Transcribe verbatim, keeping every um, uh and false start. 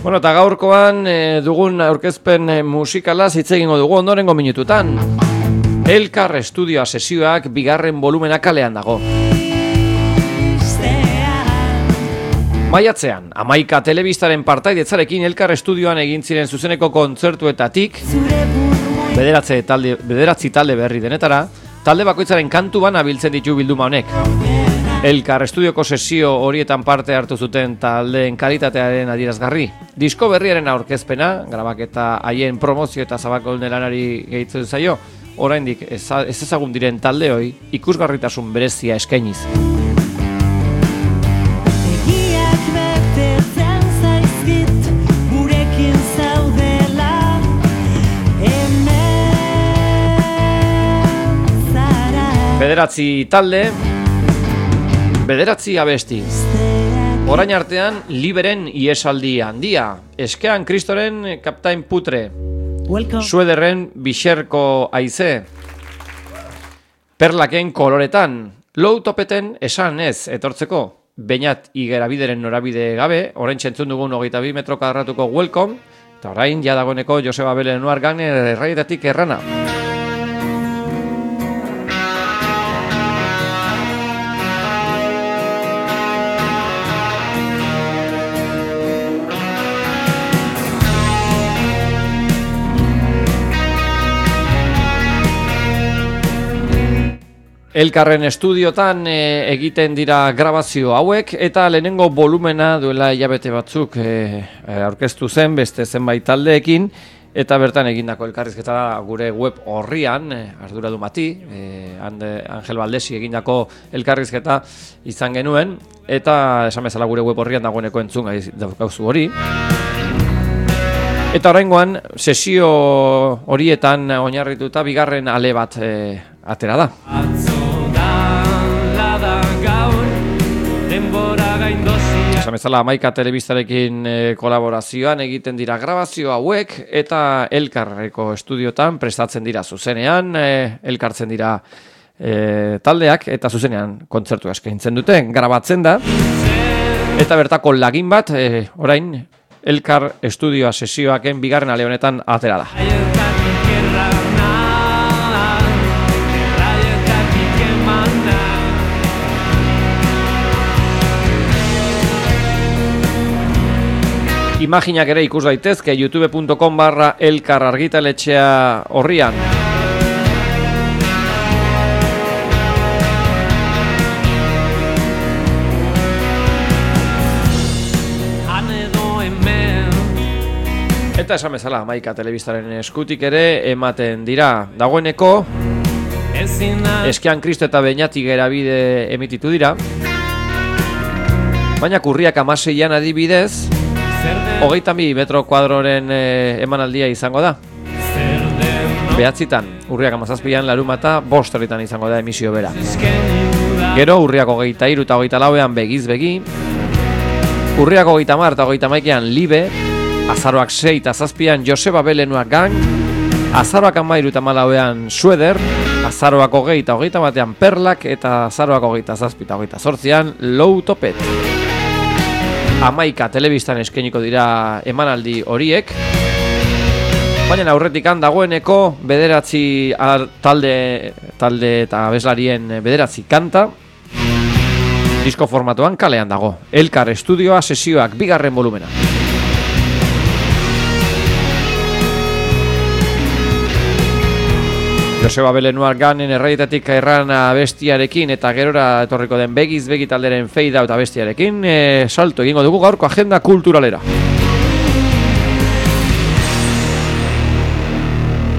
Bueno, eta gaurkoan e, dugun aurkezpen e, musikalaz hitz egingo dugu ondorengo minututan. Elkar Estudioa sesioak bigarren volumena kalean dago. Maiatzean, Hamaika telebistaren partaidetzarekin Elkar Estudioan egin ziren zuzeneko kontzertuetatik bederatzi talde, bederatzi talde berri denetara, talde bakoitzaren kantu bana biltzen ditu bilduma honek. Elkar Estudioko sesio horietan parte hartu zuten taldeen kalitatearen adierazgarri. Disko berriaren aurkezpena, grabaketa haien promozio eta zabakolne lanari gehitzen zaio, oraindik ez ezagun diren taldeoi ikusgarritasun berezia eskainiz. Bederatzi talde, bederatzi abesti. Orain artean, Liberen iesaldi handia. Eskean Kristoren Kaptain Putre. Suederren Bixerko Aize. Perlaken Koloretan. Low Topeten esan ez etortzeko. Beñat Igerabideren norabide gabe. Orain txentzun dugun hogeita bi metro kadratuko Welcome. Eta orain jadagoneko Joseba Belenuar Gane erraietatik errana. Elkarren estudiotan e, egiten dira grabazio hauek eta lehenengo volumena duela hilabete batzuk e, aurkeztu zen beste zenbait taldeekin eta bertan egindako elkarrizketa gure web orrian e, arduradu mati, e, Angel Baldesi egindako elkarrizketa izan genuen eta esan bezala gure web orrian dagoeneko entzun daukazu hori. Eta oraingoan sesio horietan oinarrituta bigarren ale bat e, atera da. Esan bezala Hamaika telebistarekin e, kolaborazioan egiten dira grabazio hauek eta Elkarreko estudiotan prestatzen dira zuzenean, e, elkartzen dira e, taldeak eta zuzenean kontzertu eskaintzen duten, grabatzen da eta bertako lagin bat e, orain Elkar Estudioa sesioaken bigarren ale honetan atera da. Imaginak ere ikus daitezke youtube punto com barra elkar argitaletxea horrian. Eta esan bezala, Hamaika telebistaren eskutik ere ematen dira. Dagoeneko, Eskean Kristo eta Beñat Igerabide emititu dira. Baina Kurriak hamaseian adibidez, hogeita bi metro kuadroren e, emanaldia izango da. Behatzitan, Urriak hamazazpian larumata bost herritan izango da emisio bera. Gero, Urriak hogeita hiru eta hogeita lauean begiz begi. Urriak hogeita hamar eta hogeita hamaikean Libe. Azaroak sei eta zazpian Joseba Belenuak Gang. Azaroak hamairu eta hamalauean Sueder. Azaroak hogei eta hogeita batean Perlak. Eta azaroak hogeita zazpi eta hogeita zortzian Low Topet. Hamaika telebistan eskainiko dira emanaldi horiek. Baina aurretikan dagoeneko bederatzi talde, talde eta abeslarien bederatzi kanta. Disko formatuan kalean dago. Elkar Estudioa sesioak bigarren volumena. Joseba Belenuar Ganen erraietatik errana abestiarekin eta gerora etorriko den begiz begi talderen Fade Out abestiarekin e, salto egingo dugu gaurko agenda kulturalera.